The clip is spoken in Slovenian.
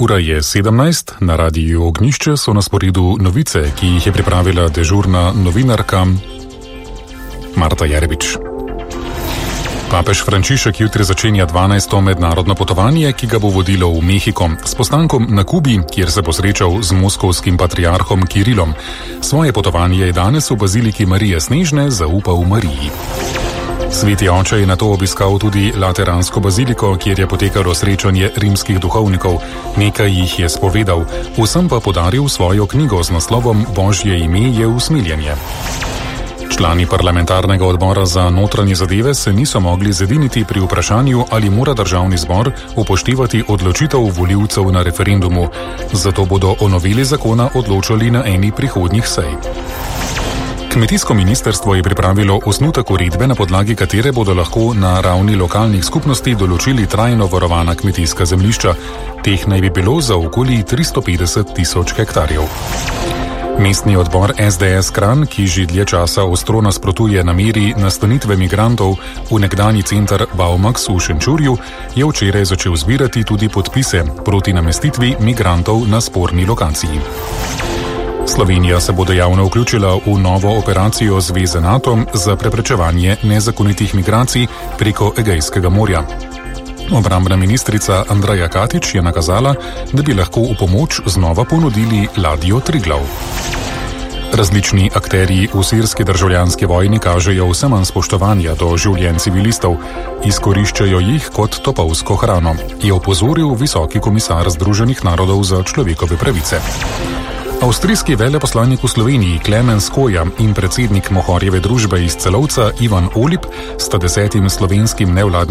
Ura je 17, na radiju Ognjišče so na sporedu novice, ki jih je pripravila dežurna novinarka Marta Jerebič. Papež Frančišek jutri začenja 12. mednarodno potovanje, ki ga bo vodilo v Mehiko, s postankom na Kubi, kjer se bo srečal z moskovskim patriarhom Kirilom. Svoje potovanje je danes v baziliki Marije Snežne zaupal Mariji. Sveti oče je nato obiskal tudi Lateransko baziliko, kjer je potekalo srečanje rimskih duhovnikov. Nekaj jih je spovedal, vsem pa podaril svojo knjigo z naslovom Božje ime je usmiljenje. Člani parlamentarnega odbora za notranje zadeve se niso mogli zediniti pri vprašanju, ali mora državni zbor upoštevati odločitev volivcev na referendumu. Zato bodo o noveli zakona odločali na eni prihodnjih sej. Kmetijsko ministrstvo je pripravilo osnutek uredbe, na podlagi katere bodo lahko na ravni lokalnih skupnosti določili trajno varovana kmetijska zemljišča. Teh naj bi bilo za okoli 350 tisoč hektarjev. Mestni odbor SDS Kranj, ki že dlje časa ostro nasprotuje nameri nastanitve migrantov v nekdanji center Baumax v Šenčurju, je včeraj začel zbirati tudi podpise proti namestitvi migrantov na sporni lokaciji. Slovenija se bo dejavno vključila v novo operacijo Zveze NATO za preprečevanje nezakonitih migracij preko Egejskega morja. Obrambna ministrica Andreja Katič je nakazala, da bi lahko v pomoč znova ponudili ladjo Triglav. Različni akterji v sirski državljanski vojni kažejo vse manj spoštovanja do življenj civilistov, izkoriščajo jih kot topovsko hrano, je opozoril visoki komisar Združenih narodov za človekove pravice. Avstrijski veleposlanik v Sloveniji Klemen Skoja in predsednik Mohorjeve družbe iz Celovca Ivan Olip sta 10 slovenskim nevladnim